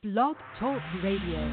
Blog Talk Radio.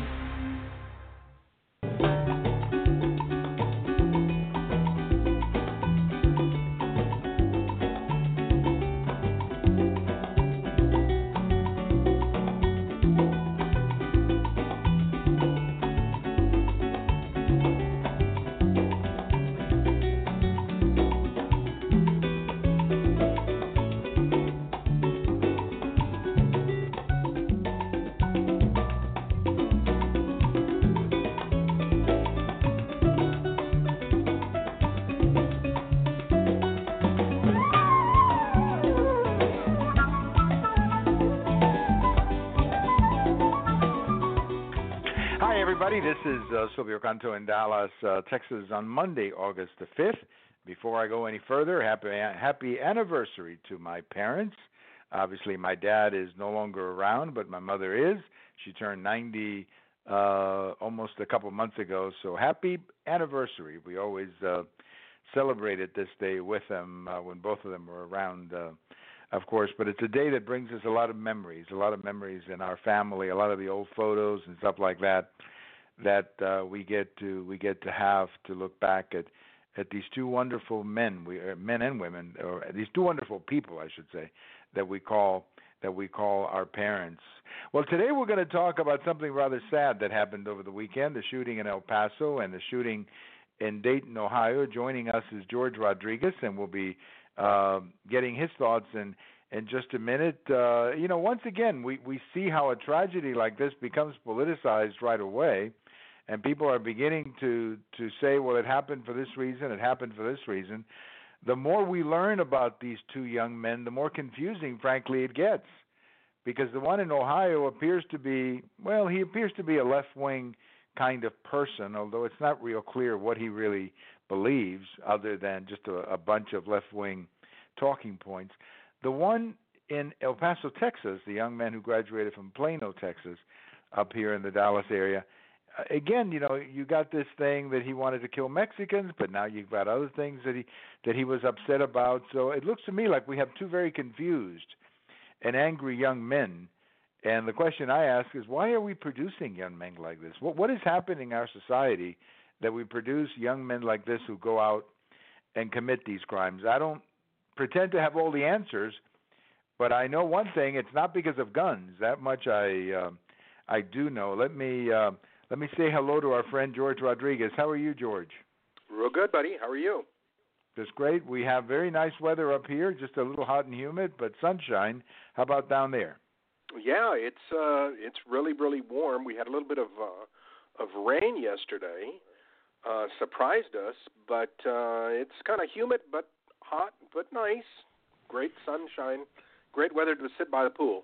This is Silvio Canto in Dallas, Texas on Monday, August the 5th. Before I go any further, happy anniversary to my parents. Obviously, my dad is no longer around, but my mother is. She turned 90 almost a couple months ago, so happy anniversary. We always celebrated this day with them when both of them were around, of course. But it's a day that brings us a lot of memories in our family, a lot of the old photos and stuff like that. We get to have to look back at these two wonderful men and women, or these two wonderful people, I should say, that we call our parents. Well, today we're going to talk about something rather sad that happened over the weekend: the shooting in El Paso and the shooting in Dayton, Ohio. Joining us is George Rodriguez, and we'll be getting his thoughts in just a minute. Once again, we see how a tragedy like this becomes politicized right away. And people are beginning to say, well, it happened for this reason, it happened for this reason. The more we learn about these two young men, the more confusing, frankly, it gets. Because the one in Ohio appears to be a left-wing kind of person, although it's not real clear what he really believes other than just a bunch of left-wing talking points. The one in El Paso, Texas, the young man who graduated from Plano, Texas, up here in the Dallas area, again, you got this thing that he wanted to kill Mexicans, but now you've got other things that he was upset about. So it looks to me like we have two very confused and angry young men. And the question I ask is, why are we producing young men like this? What is happening in our society that we produce young men like this who go out and commit these crimes? I don't pretend to have all the answers, but I know one thing: it's not because of guns. That much I do know. Let me say hello to our friend George Rodriguez. How are you, George? Real good, buddy. How are you? That's great. We have very nice weather up here, just a little hot and humid, but sunshine. How about down there? Yeah, it's really, really warm. We had a little bit of rain yesterday. Surprised us, but it's kind of humid, but hot, but nice. Great sunshine. Great weather to sit by the pool.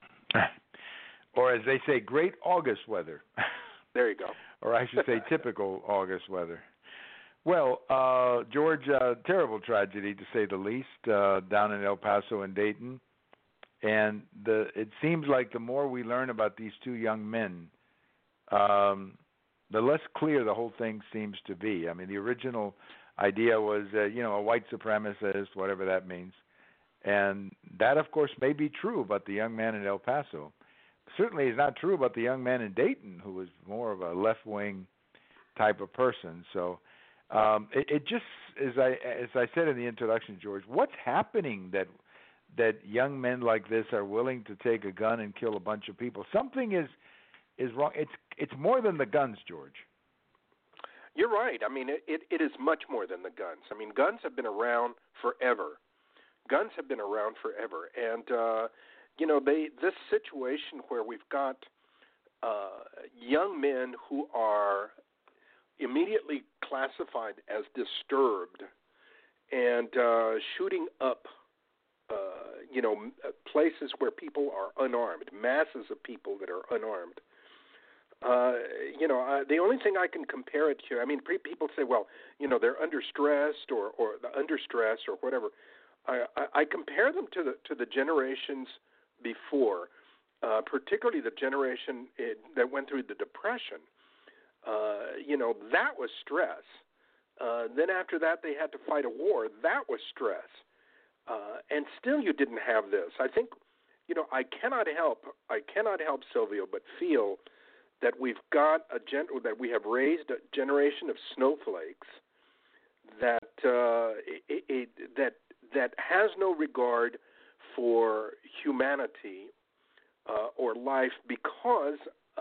Or as they say, great August weather. There you go. Or I should say typical August weather. Well, George, terrible tragedy to say the least, down in El Paso and Dayton. And it seems like the more we learn about these two young men, the less clear the whole thing seems to be. I mean, the original idea was, a white supremacist, whatever that means. And that, of course, may be true about the young man in El Paso. Certainly is not true about the young man in Dayton, who was more of a left-wing type of person. So it just, as I said in the introduction, George, what's happening that young men like this are willing to take a gun and kill a bunch of people? Something is wrong. It's more than the guns, George. You're right. I mean, it is much more than the guns. I mean, guns have been around forever. And this situation where we've got young men who are immediately classified as disturbed and shooting up, places where people are unarmed, masses of people that are unarmed. The only thing I can compare it to, I mean, people say, well, they're under stress or under stress or whatever. I compare them to the generations before, particularly the generation that went through the Depression. That was stress. Then after that, they had to fight a war. That was stress. And still you didn't have this. I think I cannot help Silvio, but feel that we have raised a generation of snowflakes that that has no regard for humanity or life because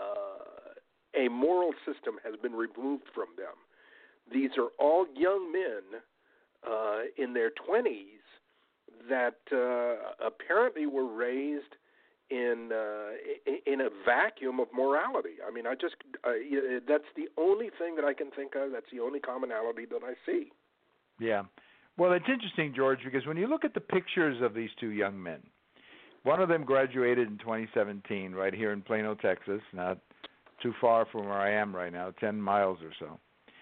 a moral system has been removed from them. These are all young men in their 20s that apparently were raised in a vacuum of morality. I mean, that's the only thing that I can think of. That's the only commonality that I see. Yeah. Well, it's interesting, George, because when you look at the pictures of these two young men, one of them graduated in 2017 right here in Plano, Texas, not too far from where I am right now, 10 miles or so.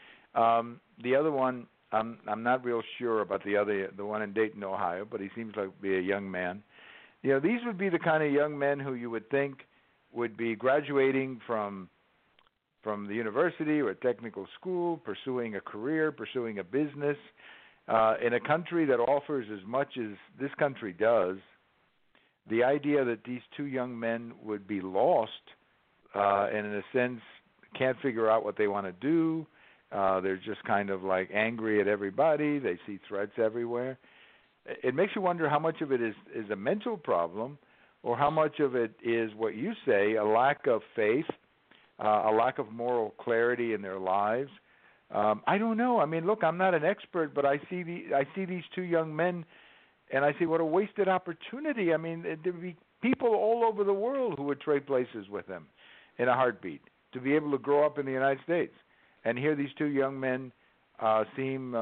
The other one, I'm not real sure about the one in Dayton, Ohio, but he seems like to be a young man. These would be the kind of young men who you would think would be graduating from the university or a technical school, pursuing a career, pursuing a business, in a country that offers as much as this country does. The idea that these two young men would be lost and in a sense can't figure out what they want to do. They're just kind of like angry at everybody. They see threats everywhere. It makes you wonder how much of it is a mental problem or how much of it is what you say, a lack of faith, a lack of moral clarity in their lives. I don't know. I mean, look, I'm not an expert, but I see these two young men, and I see what a wasted opportunity. I mean, there'd be people all over the world who would trade places with them in a heartbeat to be able to grow up in the United States. And here these two young men seem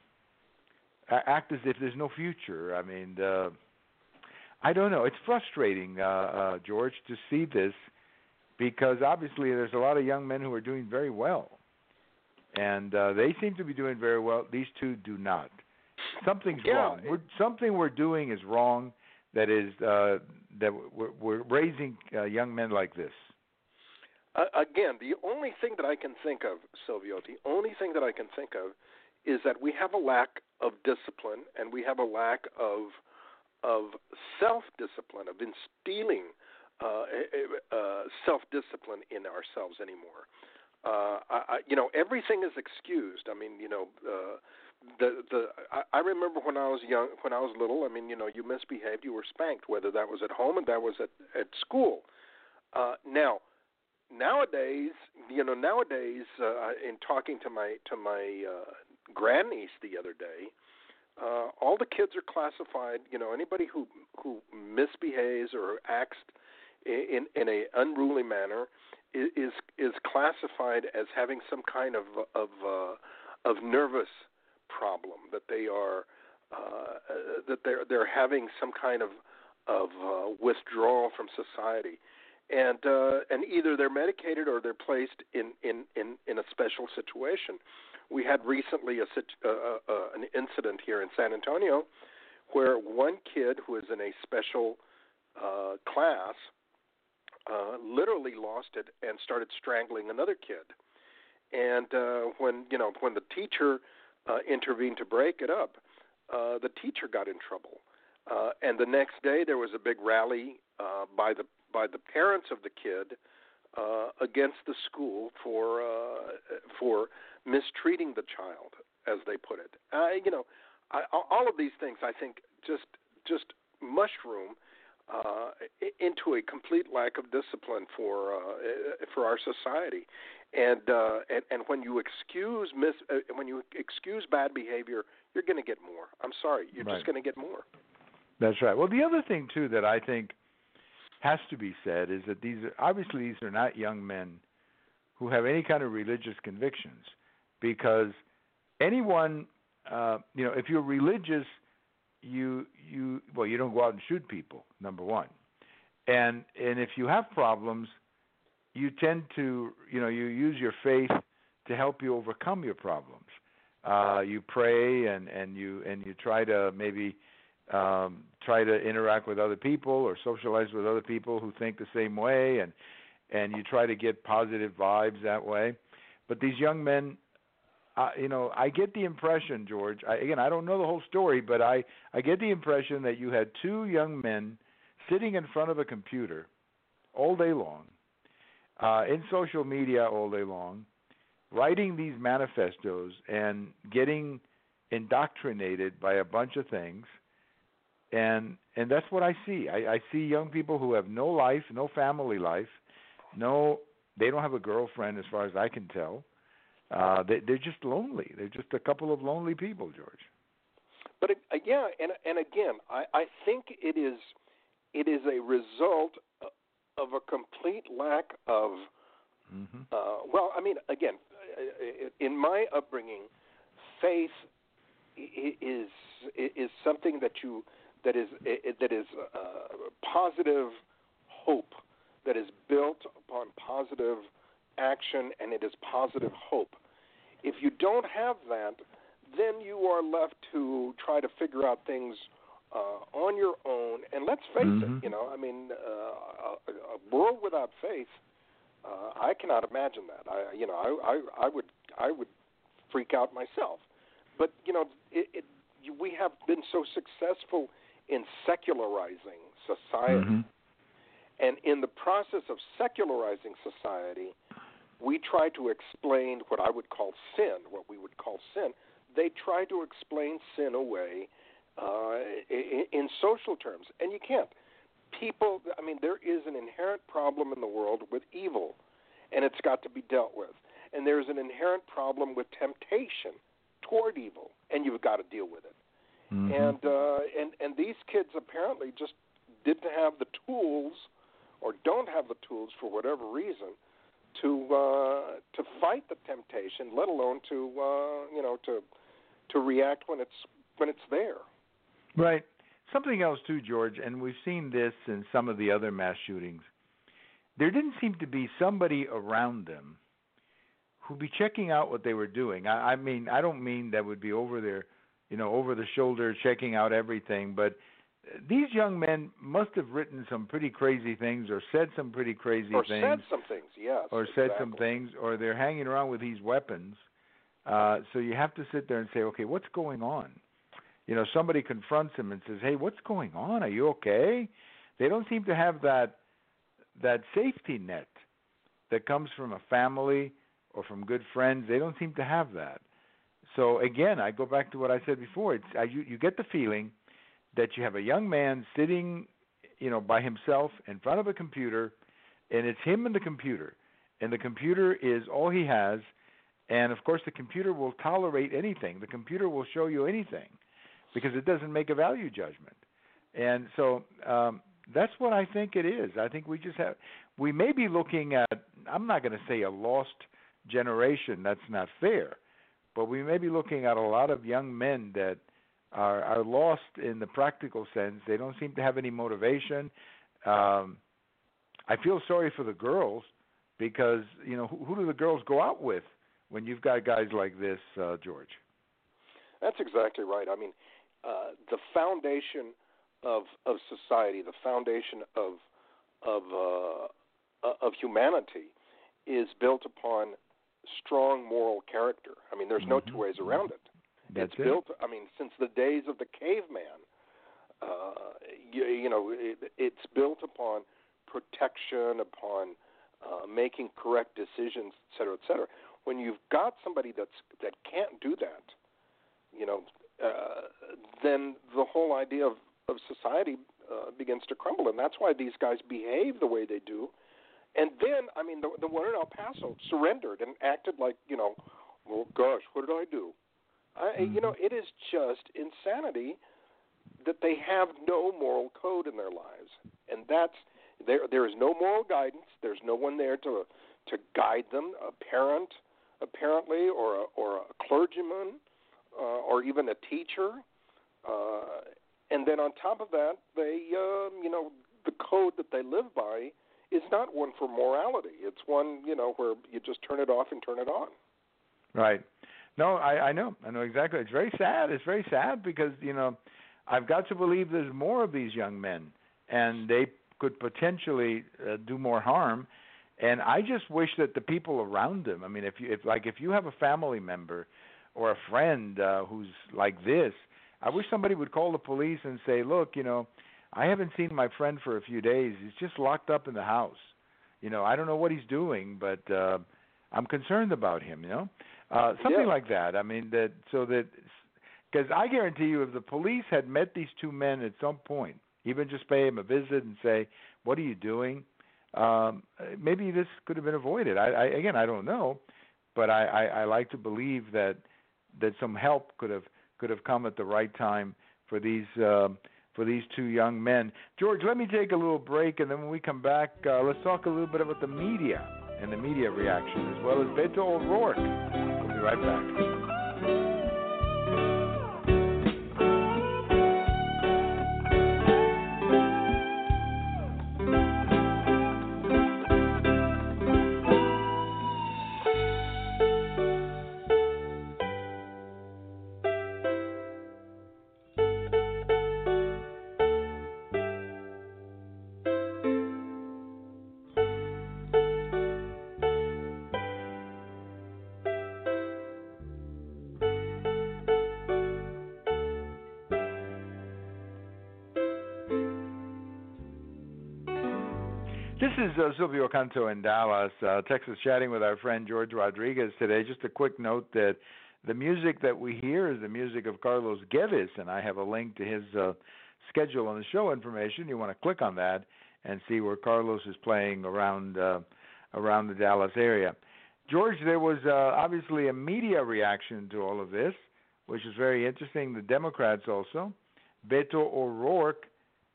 act as if there's no future. I mean, I don't know. It's frustrating, George, to see this because obviously there's a lot of young men who are doing very well. And they seem to be doing very well. These two do not. Something's wrong. Something we're doing is wrong. That is that we're raising young men like this. Again, the only thing that I can think of, Silvio, is that we have a lack of discipline and we have a lack of self-discipline, of instilling self-discipline in ourselves anymore. Everything is excused. I mean, I remember when I was young, when I was little. I mean, you misbehaved, you were spanked, whether that was at home and that was at school. Nowadays, in talking to my grandniece the other day, all the kids are classified. Anybody who misbehaves or acts in a unruly manner is classified as having some kind of nervous problem, that they are that they're having some kind of withdrawal from society. And either they're medicated or they're placed in a special situation. We had recently an incident here in San Antonio where one kid who is in a special class literally lost it and started strangling another kid. And when the teacher intervened to break it up, the teacher got in trouble. And the next day there was a big rally by the parents of the kid against the school for mistreating the child, as they put it. All of these things, I think, just mushroom into a complete lack of discipline for our society. And when you excuse bad behavior, you're going to get more. I'm sorry, you're just going to get more. That's right. Well, the other thing too that I think has to be said is that these are not young men who have any kind of religious convictions, because anyone, if you're religious, you don't go out and shoot people, number one, and if you have problems, you tend to you use your faith to help you overcome your problems. You pray and you try to maybe try to interact with other people or socialize with other people who think the same way, and you try to get positive vibes that way. But these young men, I get the impression, George, I don't know the whole story, but I get the impression that you had two young men sitting in front of a computer all day long, in social media all day long, writing these manifestos and getting indoctrinated by a bunch of things, and that's what I see. I see young people who have no life, no family life, they don't have a girlfriend as far as I can tell. They're just lonely. They're just a couple of lonely people, George. But yeah, and again, I think it is a result of a complete lack of. Well, I mean, again, in my upbringing, faith is something that is positive hope that is built upon positive action, and it is positive hope. If you don't have that, then you are left to try to figure out things on your own. And let's face it, I mean, a world without faith, I cannot imagine that. I would freak out myself. But we have been so successful in secularizing society, and in the process of secularizing society, we try to explain what I would call sin, what we would call sin. They try to explain sin away in social terms, and you can't. People, I mean, there is an inherent problem in the world with evil, and it's got to be dealt with. And there's an inherent problem with temptation toward evil, and you've got to deal with it. And these kids apparently just didn't have the tools, or don't have the tools for whatever reason, to fight the temptation, let alone to react when it's there. Right. Something else too, George, and we've seen this in some of the other mass shootings. There didn't seem to be somebody around them who'd be checking out what they were doing. I mean, I don't mean that would be over their, over the shoulder checking out everything, but these young men must have written some pretty crazy things, or said some pretty crazy things. Or said some things, yes. Or exactly. said some things, or they're hanging around with these weapons. So you have to sit there and say, okay, what's going on? Somebody confronts him and says, hey, what's going on? Are you okay? They don't seem to have that safety net that comes from a family or from good friends. They don't seem to have that. So, again, I go back to what I said before. You get the feeling that you have a young man sitting, by himself in front of a computer, and it's him and the computer is all he has. And, of course, the computer will tolerate anything. The computer will show you anything because it doesn't make a value judgment. And so that's what I think it is. I think we may be looking at, I'm not going to say a lost generation, that's not fair, but we may be looking at a lot of young men that are lost in the practical sense. They don't seem to have any motivation. I feel sorry for the girls because, who do the girls go out with when you've got guys like this, George? That's exactly right. I mean, the foundation of society, the foundation of humanity, is built upon strong moral character. I mean, there's no two ways around it. That's it's built. I mean, since the days of the caveman, it's built upon protection, upon making correct decisions, et cetera, et cetera. When you've got somebody that can't do that, then the whole idea of society begins to crumble, and that's why these guys behave the way they do. And then, I mean, the one in El Paso surrendered and acted like, well, gosh, what did I do? It is just insanity that they have no moral code in their lives, and there is no moral guidance. There's no one there to guide them, a parent, apparently, or a clergyman, or even a teacher. And then on top of that, they, the code that they live by is not one for morality. It's one, where you just turn it off and turn it on. Right. No, I know. I know exactly. It's very sad. It's very sad because, I've got to believe there's more of these young men, and they could potentially do more harm. And I just wish that the people around them, I mean, if you have a family member or a friend who's like this, I wish somebody would call the police and say, look, I haven't seen my friend for a few days. He's just locked up in the house. I don't know what he's doing, but I'm concerned about him. Something like that. I mean, because I guarantee you, if the police had met these two men at some point, even just pay him a visit and say, "What are you doing?" Maybe this could have been avoided. I don't know, but I like to believe that some help could have come at the right time for these two young men. George, let me take a little break, and then when we come back, let's talk a little bit about the media and the media reaction, as well as Beto O'Rourke. We'll be right back. This is Silvio Canto in Dallas, Texas, chatting with our friend George Rodriguez today. Just a quick note that the music that we hear is the music of Carlos Guedes, and I have a link to his schedule on the show information. You want to click on that and see where Carlos is playing around the Dallas area. George, there was obviously a media reaction to all of this, which is very interesting. The Democrats also. Beto O'Rourke,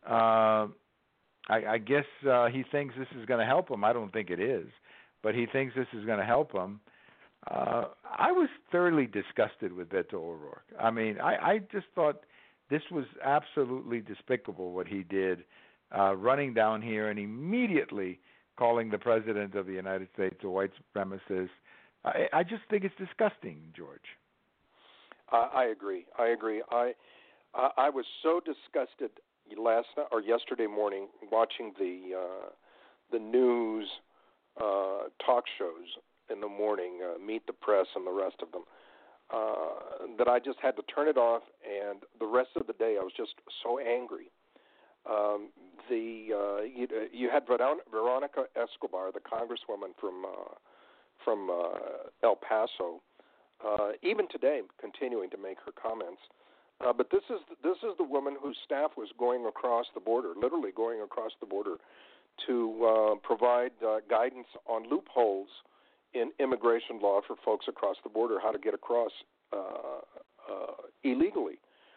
I guess he thinks this is going to help him. I don't think it is, but he thinks this is going to help him. I was thoroughly disgusted with Beto O'Rourke. I mean, I just thought this was absolutely despicable what he did, running down here and immediately calling the President of the United States a white supremacist. I just think it's disgusting, George. I agree. I was so disgusted yesterday morning watching the news talk shows in the morning, Meet the Press and the rest of them, that I just had to turn it off, and the rest of the day I was just so angry. You had Veronica Escobar, the congresswoman from El Paso, even today continuing to make her comments. But this is the woman whose staff was going across the border, literally going across the border, to provide guidance on loopholes in immigration law for folks across the border, how to get across illegally.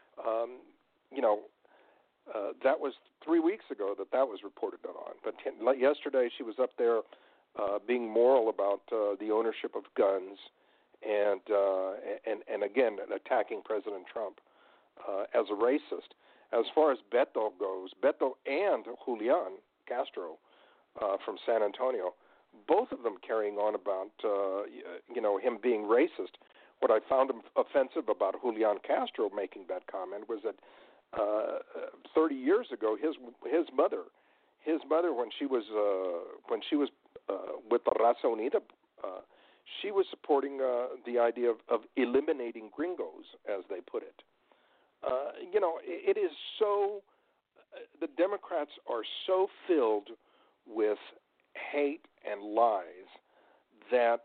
That was 3 weeks ago that was reported on. But yesterday she was up there being moral about the ownership of guns and again attacking President Trump as a racist. As far as Beto goes, Beto and Julian Castro from San Antonio, both of them carrying on about him being racist. What I found offensive about Julian Castro making that comment was that 30 years ago, his mother, when she was with the Raza Unida, she was supporting the idea of eliminating gringos, as they put it. It is so. The Democrats are so filled with hate and lies that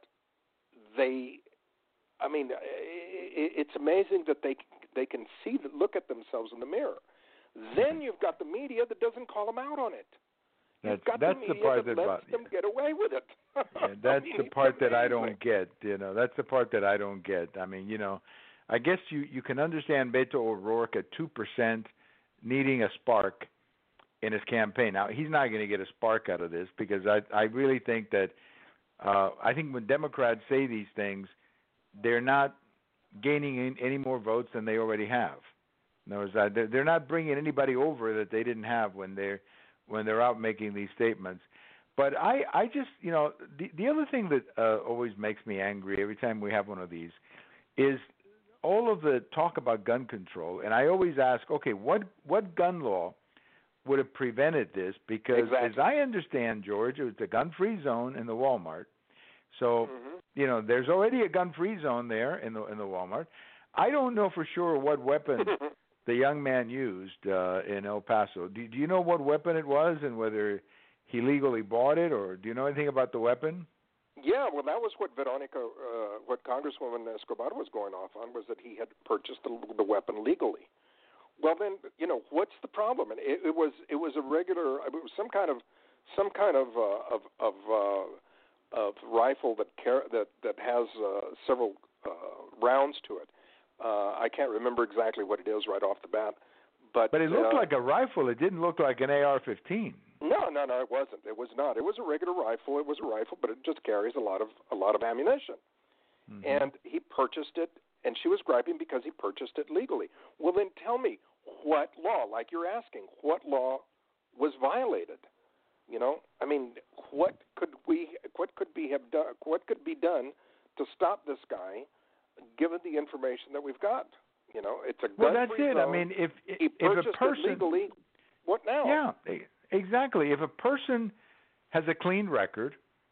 it's amazing that they can look at themselves in the mirror. Then you've got the media that doesn't call them out on it. You've got the media that lets them get away with it. That's the part that I don't get. That's the part that I don't get. I mean, I guess you can understand Beto O'Rourke at 2% needing a spark in his campaign. Now, he's not going to get a spark out of this because I really think that I think when Democrats say these things, they're not gaining any more votes than they already have. In other words, they're not bringing anybody over that they didn't have when they're out making these statements. But I just, the other thing that always makes me angry every time we have one of these is all of the talk about gun control. And I always ask, okay, what gun law would have prevented this? Because as I understand, George, it's a gun-free zone in the Walmart. So, there's already a gun-free zone there in the Walmart. I don't know for sure what weapon the young man used in El Paso. Do you know what weapon it was and whether he legally bought it, or do you know anything about the weapon? Yeah, well, that was what what Congresswoman Escobar was going off on, was that he had purchased the weapon legally. Well, then, what's the problem? And it was a regular, it was some kind of rifle that has several rounds to it. I can't remember exactly what it is right off the bat, but it looked like a rifle. It didn't look like an AR-15. No, it wasn't. It was not. It was a regular rifle. It was a rifle, but it just carries a lot of ammunition. Mm-hmm. And he purchased it, and she was griping because he purchased it legally. Well, then tell me, what law? Like you're asking, what law was violated? I mean, what could be done to stop this guy, given the information that we've got? It's a gun-free Well, that's it. zone. I mean, if purchased a person it legally, what now? Yeah, exactly. If a person has a clean record,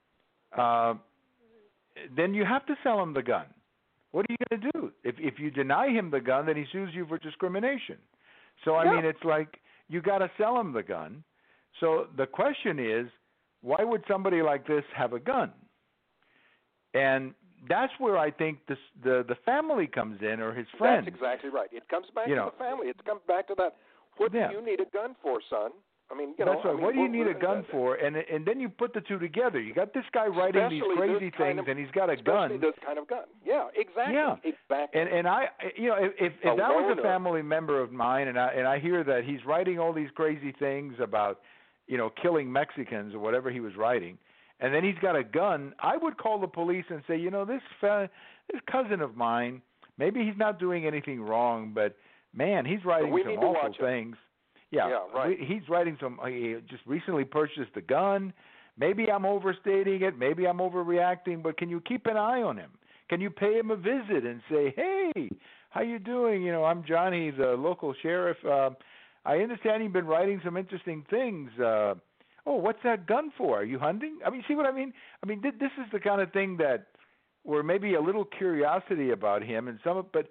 then you have to sell him the gun. What are you going to do? If you deny him the gun, then he sues you for discrimination. So, I mean, it's like you got to sell him the gun. So the question is, why would somebody like this have a gun? And that's where I think the family comes in, or his friends. That's exactly right. It comes back to the family. It comes back to that. What do you need a gun for, son? I mean, that's right. What do you need a gun for? And then you put the two together. You got this guy writing these crazy things, and he's got a gun. Especially this kind of gun. Yeah, exactly. Yeah, exactly. And I, if that was a family member of mine, and I hear that he's writing all these crazy things about, killing Mexicans or whatever he was writing, and then he's got a gun, I would call the police and say, this cousin of mine, maybe he's not doing anything wrong, but man, he's writing some awful things. Yeah, right. He's writing he just recently purchased a gun. Maybe I'm overstating it. Maybe I'm overreacting. But can you keep an eye on him? Can you pay him a visit and say, hey, how you doing? I'm Johnny, the local sheriff. I understand you've been writing some interesting things. What's that gun for? Are you hunting? I mean, see what I mean? I mean, this is the kind of thing where maybe a little curiosity about him and but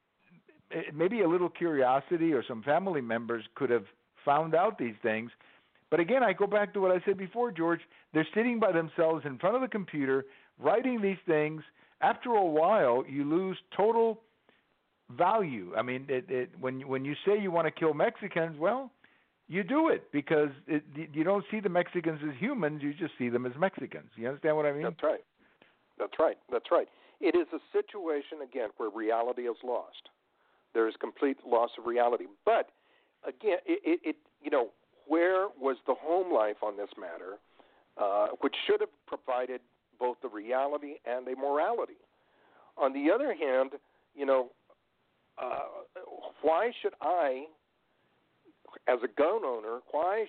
maybe a little curiosity or some family members could have found out these things. But again, I go back to what I said before, George. They're sitting by themselves in front of the computer, writing these things. After a while, you lose total value. I mean, when you say you want to kill Mexicans, well, you do it because you don't see the Mexicans as humans. You just see them as Mexicans. You understand what I mean? That's right. It is a situation, again, where reality is lost. There is complete loss of reality. But again, where was the home life on this matter, which should have provided both the reality and a morality? On the other hand, why should I, as a gun owner,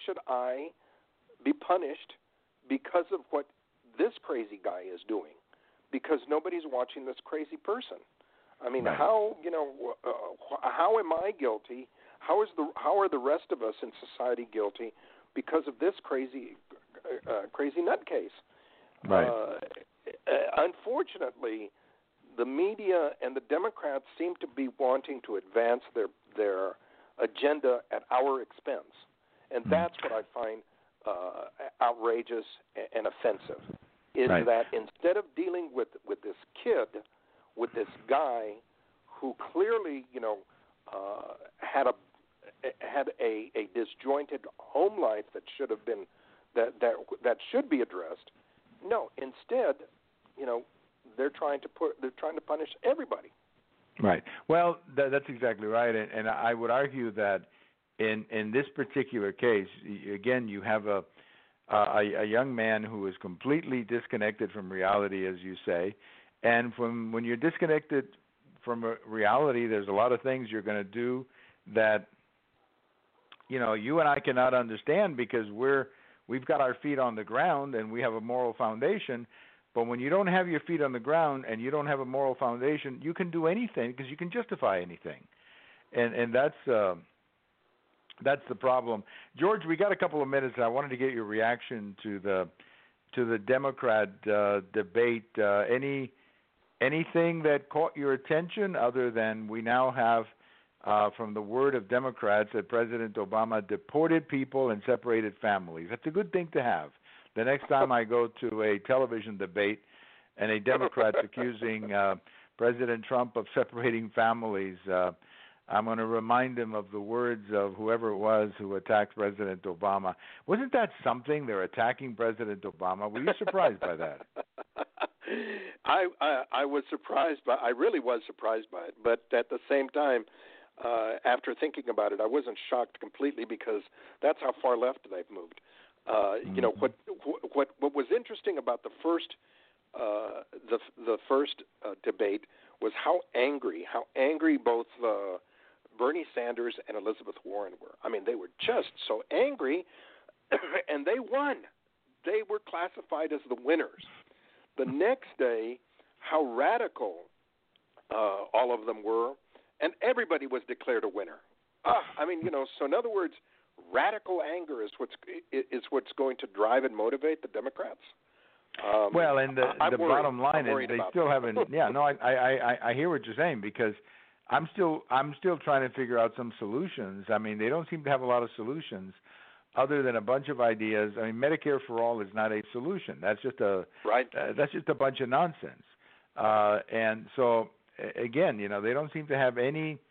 be punished because of what this crazy guy is doing? Because nobody's watching this crazy person. I mean, how am I guilty? How are the rest of us in society guilty because of this crazy nutcase? Right. Unfortunately, the media and the Democrats seem to be wanting to advance their agenda at our expense, and that's what I find outrageous and offensive. Is that instead of dealing with this kid, with this guy who clearly, had a disjointed home life that should have been that should be addressed. No, instead, they're trying to punish everybody. Right. Well, that's exactly right, and I would argue that in this particular case, again, you have a young man who is completely disconnected from reality, as you say. And when you're disconnected from reality, there's a lot of things you're going to do that, you and I cannot understand because we've got our feet on the ground and we have a moral foundation. But when you don't have your feet on the ground and you don't have a moral foundation, you can do anything because you can justify anything. And that's the problem. George, we got a couple of minutes. I wanted to get your reaction to the Democrat debate. Anything that caught your attention other than we now have from the word of Democrats that President Obama deported people and separated families. That's a good thing to have. The next time I go to a television debate and a Democrat's accusing President Trump of separating families, I'm going to remind him of the words of whoever it was who attacked President Obama. Wasn't that something? They're attacking President Obama. Were you surprised by that? I was surprised by. I really was surprised by it. But at the same time, after thinking about it, I wasn't shocked completely because that's how far left they've moved. You know what was interesting about the first debate was how angry both Bernie Sanders and Elizabeth Warren were. I mean, they were just so angry, and they won. They were classified as the winners. The next day, how radical all of them were, and everybody was declared a winner. I mean, you know, so in other words, radical anger is what's going to drive and motivate the Democrats. Well, and the bottom line is they still haven't. Yeah, no, I hear what you're saying because I'm still trying to figure out some solutions. I mean, they don't seem to have a lot of solutions other than a bunch of ideas. I mean, Medicare for all is not a solution. That's just that's just a bunch of nonsense. And so again, you know, they don't seem to have any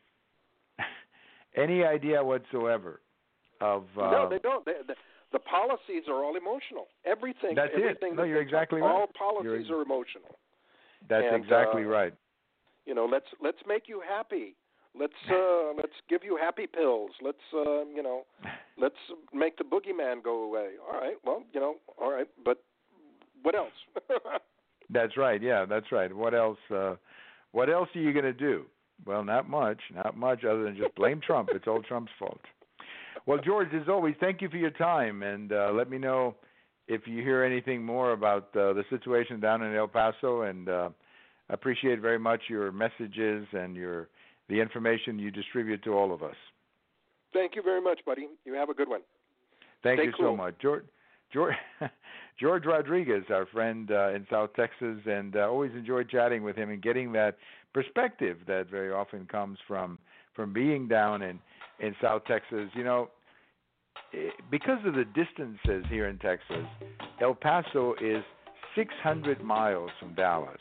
idea whatsoever of. No, they don't. The policies are all emotional. Everything. That's everything it. No, you're exactly right. All policies are emotional. That's exactly right. You know, let's make you happy. Let's give you happy pills. Let's let's make the boogeyman go away. All right. Well, you know, all right. But what else? That's right. Yeah, that's right. What else? What else are you going to do? Well, not much. Not much other than just blame Trump. It's all Trump's fault. Well, George, as always, thank you for your time, and let me know if you hear anything more about the situation down in El Paso, and I appreciate very much your messages and the information you distribute to all of us. Thank you very much, buddy. You have a good one. Thank Stay you cool. so much. George Rodriguez, our friend in South Texas, and always enjoyed chatting with him and getting that perspective that very often comes from being down in South Texas. You know, because of the distances here in Texas, El Paso is 600 miles from Dallas.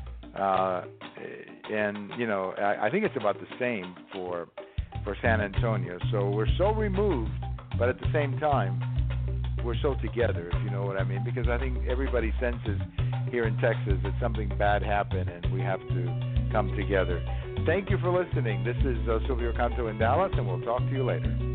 And, you know, I think it's about the same for San Antonio. So we're so removed, but at the same time, we're so together, if you know what I mean, because I think everybody senses here in Texas that something bad happened and we have to come together. Thank you for listening. This is Silvio Canto in Dallas, and we'll talk to you later.